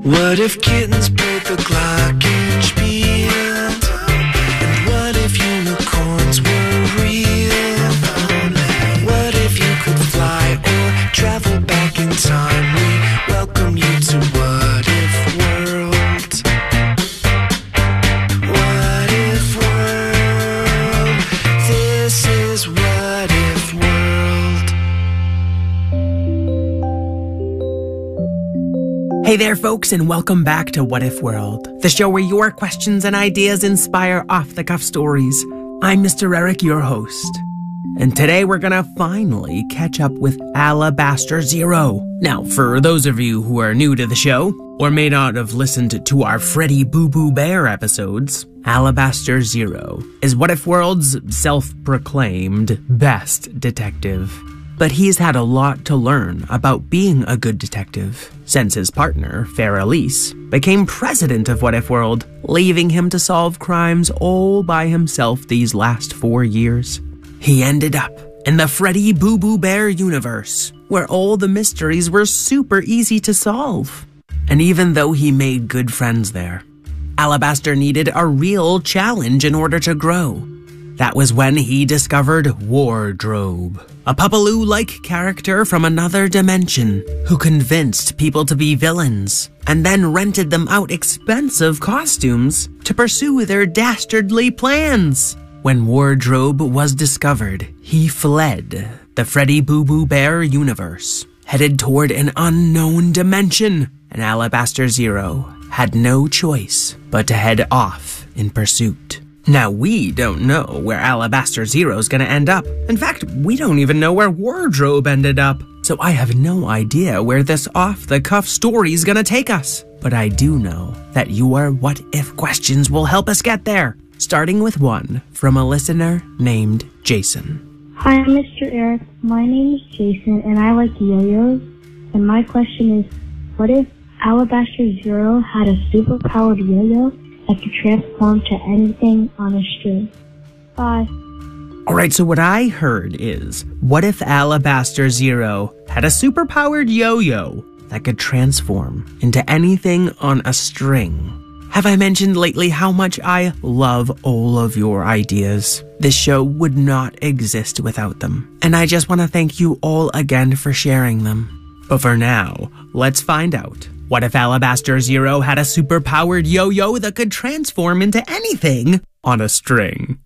What if kittens played the glockenspiel? And what if unicorns were real? What if you could fly or travel back in time? We welcome you to What If World. What If World? This is What If World. Hey there, folks, and welcome back to What If World, the show where your questions and ideas inspire off-the-cuff stories. I'm Mr. Eric, your host. And today we're gonna finally catch up with Alabaster Zero. Now, for those of you who are new to the show, or may not have listened to our Freddy Boo Boo Bear episodes, Alabaster Zero is What If World's self-proclaimed best detective. But he's had a lot to learn about being a good detective since his partner, Farrah Elise, became president of What If World, leaving him to solve crimes all by himself these last 4 years. He ended up in the Freddy Boo Boo Bear universe, where all the mysteries were super easy to solve. And even though he made good friends there, Alabaster needed a real challenge in order to grow. That was when he discovered Wardrobe, a Pupaloo-like character from another dimension who convinced people to be villains and then rented them out expensive costumes to pursue their dastardly plans. When Wardrobe was discovered, he fled the Freddy Boo Boo Bear universe, headed toward an unknown dimension, and Alabaster Zero had no choice but to head off in pursuit. Now, we don't know where Alabaster Zero's gonna end up. In fact, we don't even know where Wardrobe ended up. So I have no idea where this off-the-cuff story's gonna take us. But I do know that your what-if questions will help us get there. Starting with one from a listener named Jason. Hi, Mr. Eric. My name is Jason, and I like yo-yos. And my question is, what if Alabaster Zero had a superpowered yo-yo that could transform to anything on a string? Bye. Alright, so what I heard is, what if Alabaster Zero had a superpowered yo-yo that could transform into anything on a string? Have I mentioned lately how much I love all of your ideas? This show would not exist without them. And I just want to thank you all again for sharing them. But for now, let's find out. What if Alabaster Zero had a superpowered yo-yo that could transform into anything on a string?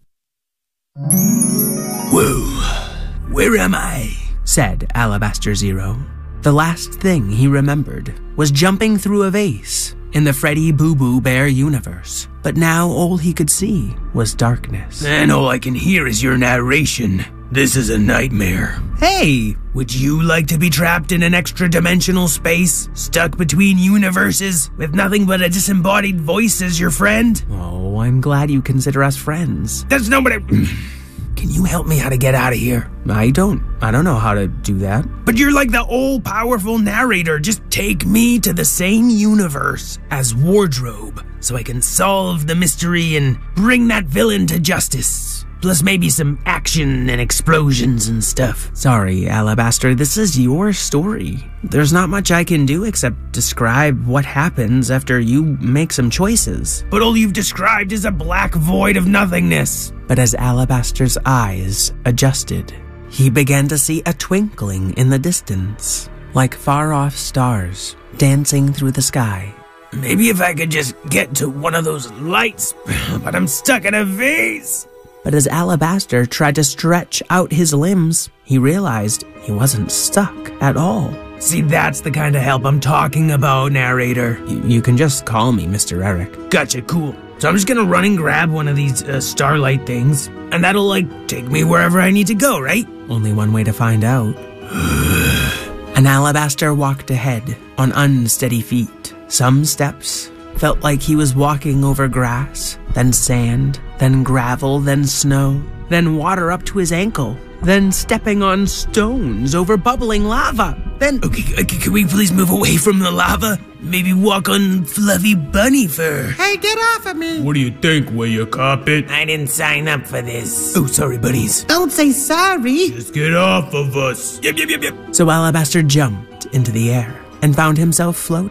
Whoa, where am I? Said Alabaster Zero. The last thing he remembered was jumping through a vase in the Freddy Boo Boo Bear universe. But now all he could see was darkness. And all I can hear is your narration. This is a nightmare. Hey! Would you like to be trapped in an extra-dimensional space, stuck between universes, with nothing but a disembodied voice as your friend? Oh, I'm glad you consider us friends. That's not what I... Can you help me how to get out of here? I don't know how to do that. But you're like the all-powerful narrator. Just take me to the same universe as Wardrobe, so I can solve the mystery and bring that villain to justice. Plus maybe some action and explosions and stuff. Sorry, Alabaster, this is your story. There's not much I can do except describe what happens after you make some choices. But all you've described is a black void of nothingness. But as Alabaster's eyes adjusted, he began to see a twinkling in the distance, like far-off stars dancing through the sky. Maybe if I could just get to one of those lights, but I'm stuck in a vase. But as Alabaster tried to stretch out his limbs, he realized he wasn't stuck at all. See, that's the kind of help I'm talking about, narrator. You can just call me Mr. Eric. Gotcha, cool. So I'm just gonna run and grab one of these starlight things, and that'll, take me wherever I need to go, right? Only one way to find out. And Alabaster walked ahead on unsteady feet. Some steps felt like he was walking over grass, then sand, then gravel, then snow, then water up to his ankle, then stepping on stones over bubbling lava, then... Okay, can we please move away from the lava? Maybe walk on fluffy bunny fur. Hey, get off of me! What do you think, will you cop it? I didn't sign up for this. Oh, sorry, bunnies. Don't say sorry! Just get off of us. Yep. So Alabaster jumped into the air and found himself floating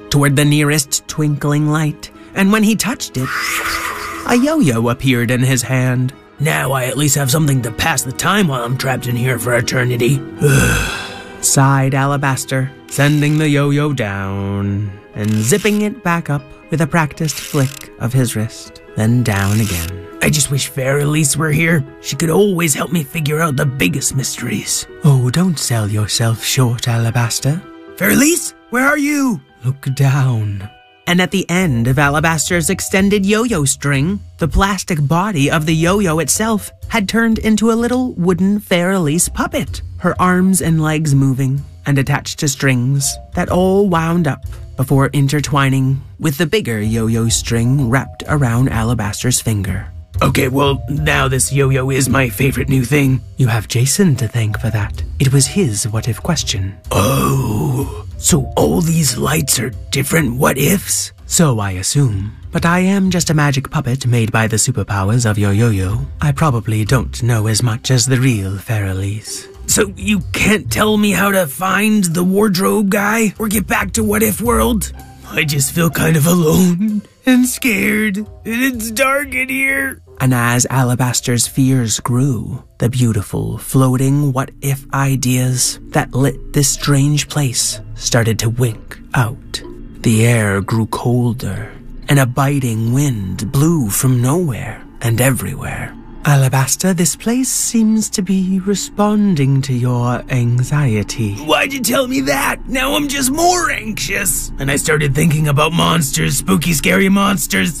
toward the nearest twinkling light, and when he touched it, a yo-yo appeared in his hand. Now I at least have something to pass the time while I'm trapped in here for eternity. Sighed Alabaster, sending the yo-yo down and zipping it back up with a practiced flick of his wrist, then down again. I just wish Fairelise were here. She could always help me figure out the biggest mysteries. Oh, don't sell yourself short, Alabaster. Fairelise, where are you? Look down. And at the end of Alabaster's extended yo-yo string, the plastic body of the yo-yo itself had turned into a little wooden Fairelise puppet, her arms and legs moving and attached to strings that all wound up before intertwining with the bigger yo-yo string wrapped around Alabaster's finger. Okay, well, now this yo-yo is my favorite new thing. You have Jason to thank for that. It was his what-if question. Oh, so all these lights are different what-ifs? So I assume. But I am just a magic puppet made by the superpowers of your yo-yo. I probably don't know as much as the real Fairelise. So you can't tell me how to find the wardrobe guy or get back to What If World? I just feel kind of alone and scared, and it's dark in here. And as Alabaster's fears grew, the beautiful, floating what-if ideas that lit this strange place started to wink out. The air grew colder, and a biting wind blew from nowhere and everywhere. Alabaster, this place seems to be responding to your anxiety. Why'd you tell me that? Now I'm just more anxious. And I started thinking about monsters, spooky, scary monsters.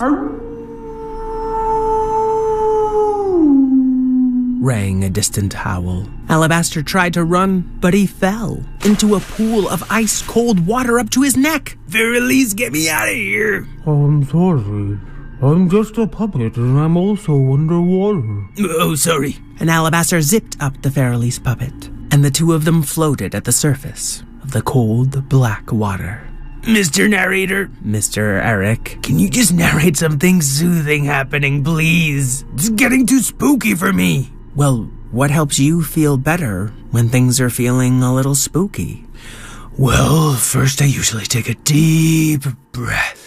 Rang a distant howl. Alabaster tried to run, but he fell into a pool of ice-cold water up to his neck. Fairelise, get me out of here. I'm sorry. I'm just a puppet, and I'm also underwater. Oh, sorry. And Alabaster zipped up the Fairelise puppet, and the two of them floated at the surface of the cold, black water. Mr. Narrator. Mr. Eric. Can you just narrate something soothing happening, please? It's getting too spooky for me. Well, what helps you feel better when things are feeling a little spooky? Well, first I usually take a deep breath.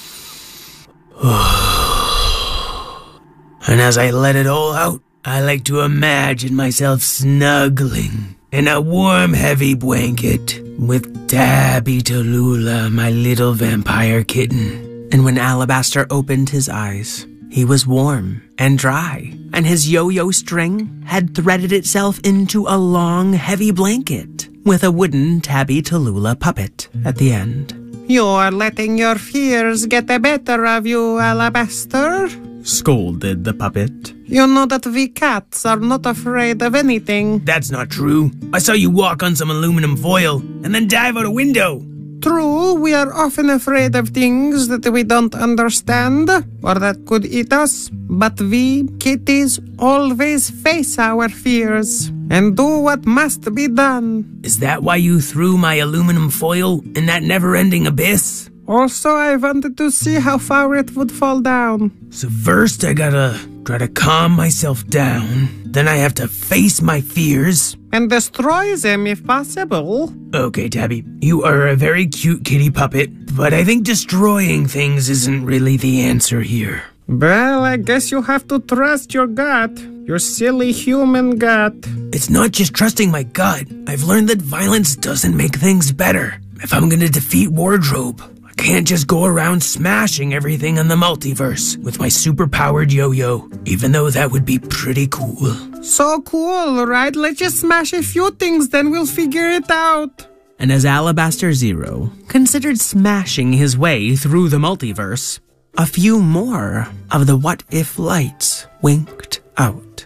And as I let it all out, I like to imagine myself snuggling in a warm, heavy blanket with Tabby Tallulah, my little vampire kitten. And when Alabaster opened his eyes, he was warm and dry, and his yo-yo string had threaded itself into a long, heavy blanket with a wooden Tabby Tallulah puppet at the end. You're letting your fears get the better of you, Alabaster. Scolded the puppet. You know that we cats are not afraid of anything. That's not true. I saw you walk on some aluminum foil and then dive out a window. True, we are often afraid of things that we don't understand or that could eat us. But we, kitties, always face our fears and do what must be done. Is that why you threw my aluminum foil in that never-ending abyss? Also, I wanted to see how far it would fall down. So first I gotta try to calm myself down. Then I have to face my fears. And destroy them if possible. Okay, Tabby, you are a very cute kitty puppet, but I think destroying things isn't really the answer here. Well, I guess you have to trust your gut. Your silly human gut. It's not just trusting my gut. I've learned that violence doesn't make things better. If I'm gonna defeat Wardrobe, I can't just go around smashing everything in the multiverse with my super-powered yo-yo, even though that would be pretty cool. So cool, right? Let's just smash a few things, then we'll figure it out. And as Alabaster Zero considered smashing his way through the multiverse, a few more of the what-if lights winked out.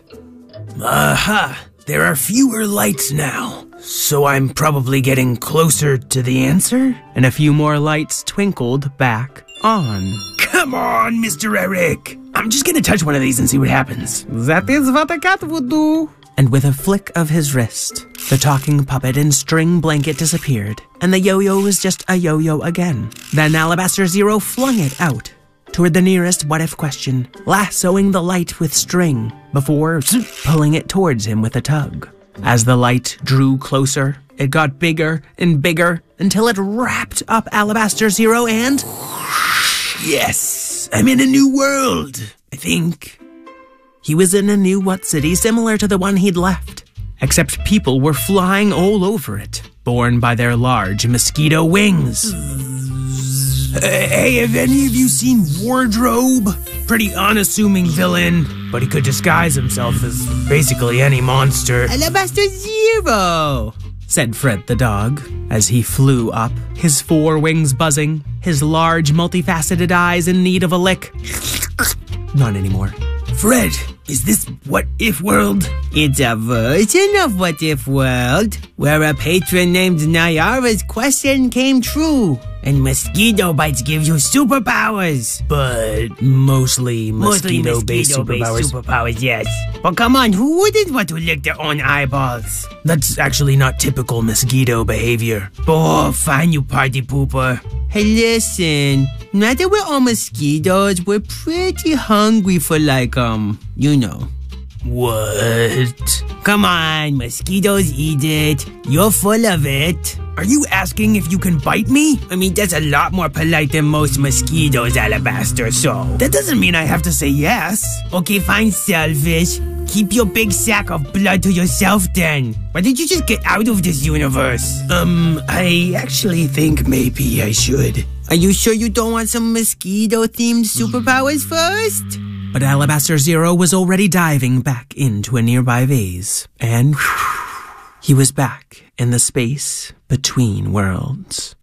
Aha! There are fewer lights now, so I'm probably getting closer to the answer? And a few more lights twinkled back on. Come on, Mr. Eric! I'm just gonna touch one of these and see what happens. That is what a cat would do. And with a flick of his wrist, the talking puppet and string blanket disappeared, and the yo-yo was just a yo-yo again. Then Alabaster Zero flung it out toward the nearest what-if question, lassoing the light with string before pulling it towards him with a tug. As the light drew closer, It got bigger and bigger until it wrapped up Alabaster Zero and... Yes, I'm in a new world, I think. He was in a new what city similar to the one he'd left, except people were flying all over it, borne by their large mosquito wings. Hey, have any of you seen Wardrobe? Pretty unassuming villain, but he could disguise himself as basically any monster. Alabaster Zero, said Fred the dog as he flew up, his 4 wings buzzing, his large multifaceted eyes in need of a lick. Not anymore. Fred, is this What If World? It's a version of What If World, where a patron named Nyara's question came true, and mosquito bites give you superpowers. But mostly mosquito-based superpowers, yes. But come on, who wouldn't want to lick their own eyeballs? That's actually not typical mosquito behavior. Oh, fine, you party pooper. Hey, listen, now that we're all mosquitoes, we're pretty hungry for you know. What? Come on, mosquitoes eat it. You're full of it. Are you asking if you can bite me? I mean, that's a lot more polite than most mosquitoes, Alabaster, so... That doesn't mean I have to say yes. Okay, fine, selfish. Keep your big sack of blood to yourself then. Why did you just get out of this universe? I actually think maybe I should. Are you sure you don't want some mosquito-themed superpowers first? But Alabaster Zero was already diving back into a nearby vase, and he was back in the space between worlds.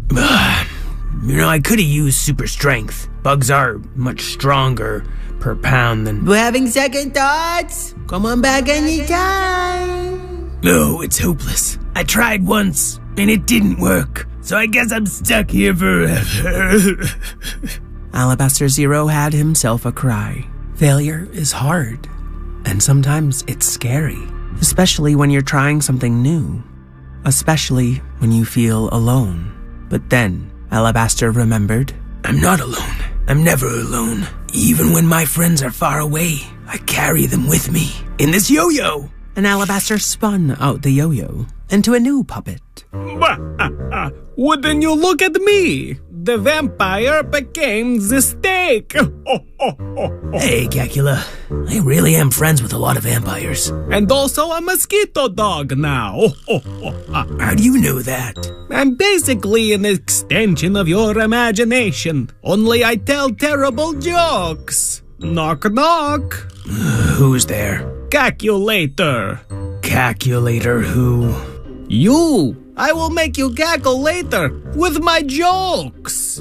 I could have used super strength. Bugs are much stronger per pound than... We're having second thoughts? Come on back anytime. No, it's hopeless. I tried once, and it didn't work. So I guess I'm stuck here forever. Alabaster Zero had himself a cry. Failure is hard, and sometimes it's scary, especially when you're trying something new, especially when you feel alone. But then Alabaster remembered, I'm not alone. I'm never alone. Even when my friends are far away, I carry them with me in this yo-yo. And Alabaster spun out the yo-yo into a new puppet. Wouldn't you look at me? The vampire became the steak. Hey, Cacula. I really am friends with a lot of vampires. And also a mosquito dog now. How do you know that? I'm basically an extension of your imagination. Only I tell terrible jokes. Knock, knock. Who's there? Calculator. Calculator who? You. I will make you cackle later with my jokes.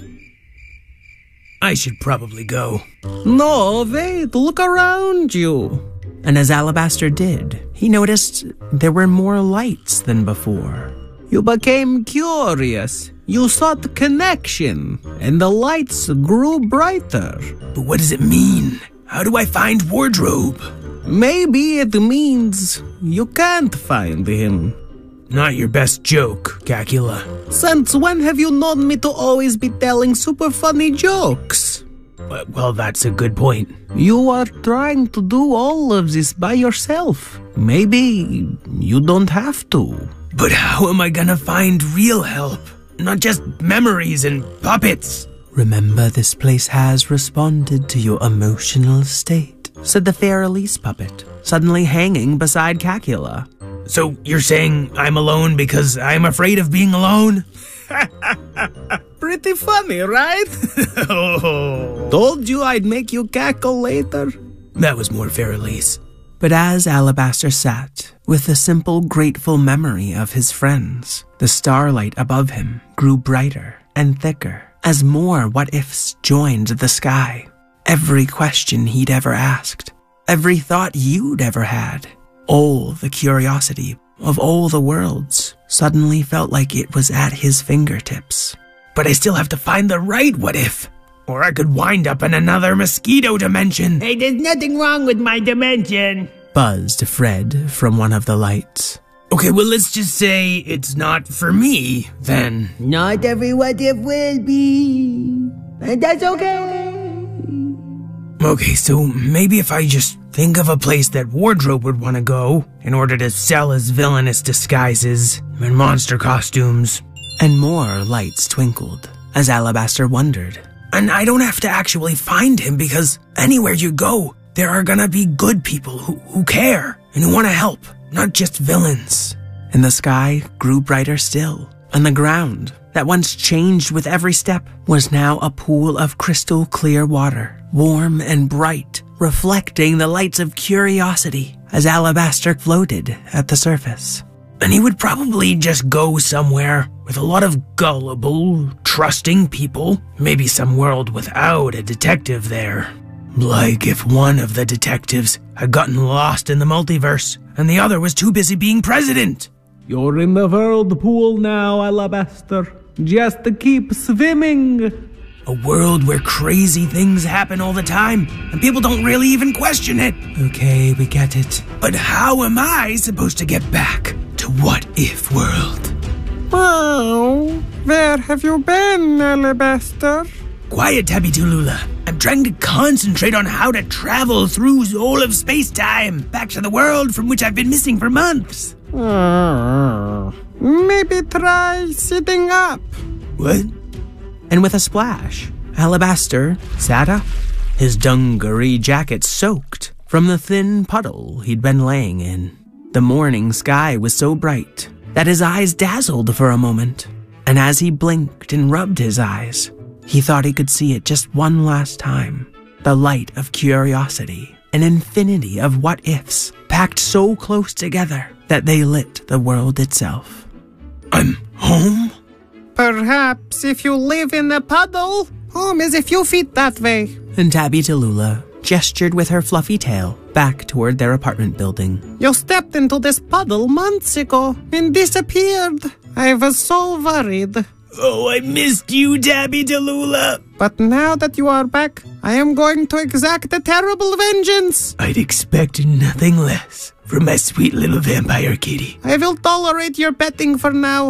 I should probably go. No, wait, look around you. And as Alabaster did, he noticed there were more lights than before. You became curious. You sought connection, and the lights grew brighter. But what does it mean? How do I find Wardrobe? Maybe it means you can't find him. Not your best joke, Cacula. Since when have you known me to always be telling super funny jokes? Well, that's a good point. You are trying to do all of this by yourself. Maybe you don't have to. But how am I gonna find real help? Not just memories and puppets. Remember, this place has responded to your emotional state, said the Fair Elise puppet, suddenly hanging beside Cacula. So you're saying I'm alone because I'm afraid of being alone? Pretty funny, right? Told you I'd make you cackle later. That was more Fair Elise. But as Alabaster sat with the simple, grateful memory of his friends, the starlight above him grew brighter and thicker as more what-ifs joined the sky. Every question he'd ever asked, every thought you'd ever had, all the curiosity of all the worlds suddenly felt like it was at his fingertips. But I still have to find the right what-if, or I could wind up in another mosquito dimension. Hey, there's nothing wrong with my dimension, buzzed Fred from one of the lights. Okay, well, let's just say it's not for me, then. Not every what-if will be, and that's okay. Okay, so maybe if I just think of a place that Wardrobe would want to go in order to sell his villainous disguises and monster costumes. And more lights twinkled as Alabaster wondered. And I don't have to actually find him because anywhere you go, there are gonna be good people who care and who want to help, not just villains. And the sky grew brighter still, and the ground, that once changed with every step, was now a pool of crystal clear water, warm and bright, reflecting the lights of curiosity as Alabaster floated at the surface. And he would probably just go somewhere with a lot of gullible, trusting people, maybe some world without a detective there. Like if one of the detectives had gotten lost in the multiverse and the other was too busy being president. You're in the whirlpool now, Alabaster. Just to keep swimming. A world where crazy things happen all the time and people don't really even question it. Okay, we get it. But how am I supposed to get back to What If World? Oh, where have you been, Alabaster? Quiet, Tabby Tallulah. I'm trying to concentrate on how to travel through all of space-time back to the world from which I've been missing for months. Maybe try sitting up. What? And with a splash, Alabaster sat up, his dungaree jacket soaked from the thin puddle he'd been laying in. The morning sky was so bright that his eyes dazzled for a moment, and as he blinked and rubbed his eyes, he thought he could see it just one last time. The light of curiosity, an infinity of what-ifs, packed so close together that they lit the world itself. I'm home? Perhaps if you live in a puddle, home is a few feet that way. And Tabby Tallulah gestured with her fluffy tail back toward their apartment building. You stepped into this puddle months ago and disappeared. I was so worried. Oh, I missed you, Tabby Tallulah. But now that you are back, I am going to exact a terrible vengeance. I'd expect nothing less from my sweet little vampire kitty. I will tolerate your petting for now.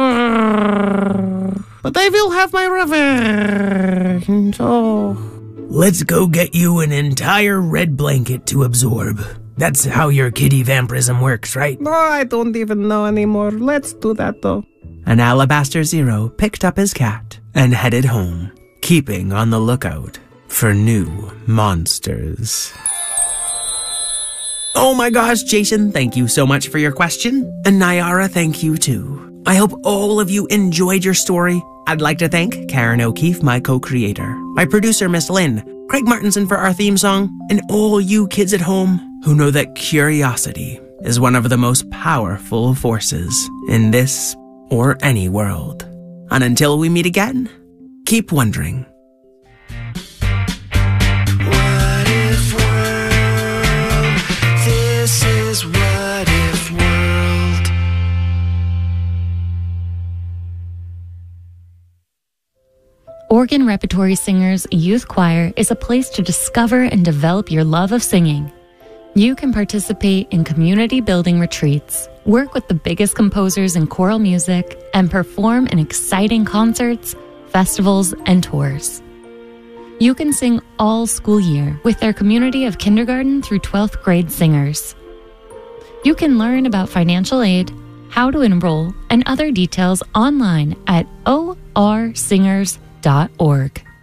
But I will have my revenge. Oh. Let's go get you an entire red blanket to absorb. That's how your kitty vampirism works, right? No, I don't even know anymore. Let's do that, though. And Alabaster Zero picked up his cat and headed home, keeping on the lookout for new monsters. Oh my gosh, Jason, thank you so much for your question. And Nyara, thank you too. I hope all of you enjoyed your story. I'd like to thank Karen O'Keefe, my co-creator, my producer, Miss Lynn, Craig Martinson for our theme song, and all you kids at home who know that curiosity is one of the most powerful forces in this or any world. And until we meet again, keep wondering. What if world? This is What If World. Oregon Repertory Singers Youth Choir is a place to discover and develop your love of singing. You can participate in community building retreats, work with the biggest composers in choral music, and perform in exciting concerts, festivals, and tours. You can sing all school year with their community of kindergarten through 12th grade singers. You can learn about financial aid, how to enroll, and other details online at orsingers.org.